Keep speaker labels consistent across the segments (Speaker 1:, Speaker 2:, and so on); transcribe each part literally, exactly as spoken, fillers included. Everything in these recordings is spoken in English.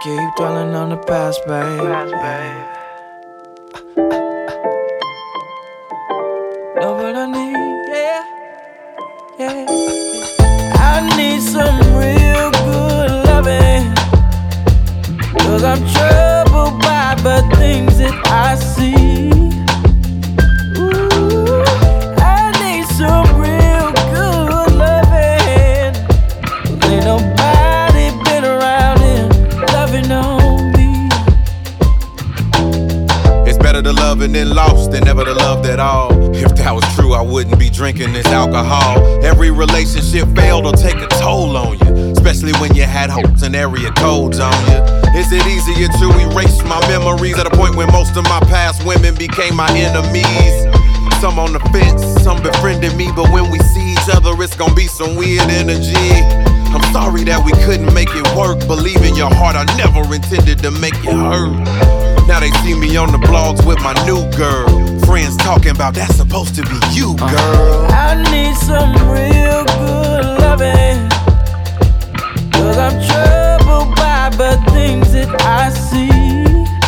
Speaker 1: Keep dwelling on the past, babe. Know what I need, yeah, yeah. I need some real good loving, 'cause I'm troubled by the things that I see. Ooh, I need some real good loving. Ain't nobody been around here loving on me.
Speaker 2: It's better to love and then lost than never to love at all. If that was true, I wouldn't be drinking this alcohol. Every relationship failed or take a toll on you, especially when you had hopes and area codes on you. Is it easier to erase my memories at a point when most of my past women became my enemies? Some on the fence, some befriending me, but when we see each other, it's gonna be some weird energy. I'm sorry that we couldn't make it work. Believe in your heart, I never intended to make you hurt. Now they see me on the blogs with my new girl. Friends talking about that's supposed to be you, girl.
Speaker 1: I need some real good loving, 'cause I'm troubled by the things that I see.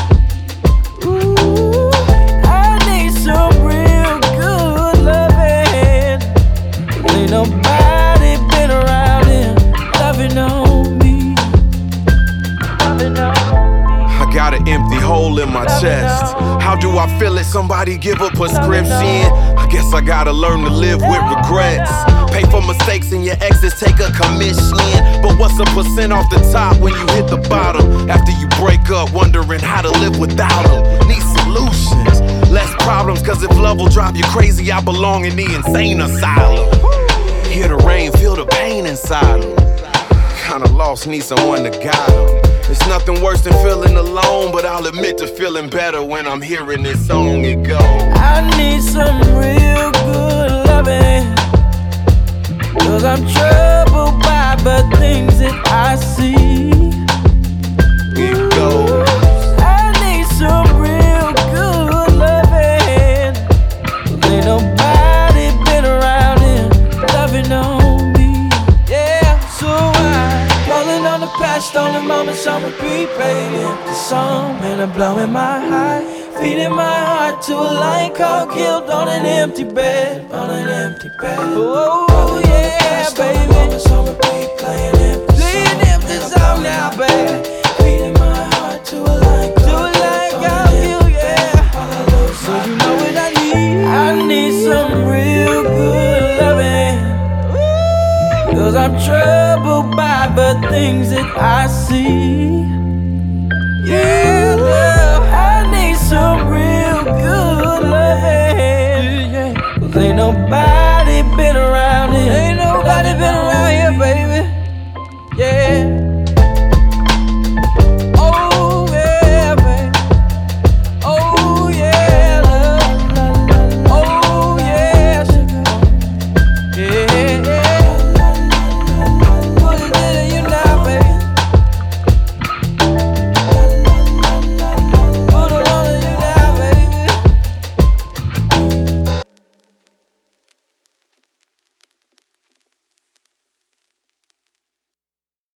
Speaker 1: Ooh, I need some real good loving. Ain't nobody been around here loving on me. Loving on me.
Speaker 2: I got an empty hole in my chest. How do I feel it? Somebody give a prescription. I guess I gotta learn to live with regrets. Pay for mistakes and your exes take a commission. But what's a percent off the top when you hit the bottom? After you break up, wondering how to live without them. Need solutions, less problems, 'cause if love will drive you crazy, I belong in the insane asylum. Hear the rain, feel the pain inside them. Kinda lost, need someone to guide them. It's nothing worse than feeling alone, but I'll admit to feeling better when I'm hearing this song. It goes,
Speaker 1: I need some real good loving, 'cause I'm troubled by the things that I see.
Speaker 2: it goes.
Speaker 1: I need some real good loving. Ain't nobody been around here loving on me. Yeah, so I'm dwelling on the past, stolen moments on repeat, playing empty song, and I'm blowing my high, feeding my heart to a lion called killed on an empty bed, on an empty bed. Oh yeah, baby, moments on repeat, playing empty, playing empty song now, baby. Feeding my heart to a lion called killed, yeah. So you know what I need? I need some real good loving, 'cause I'm troubled by the things that I see.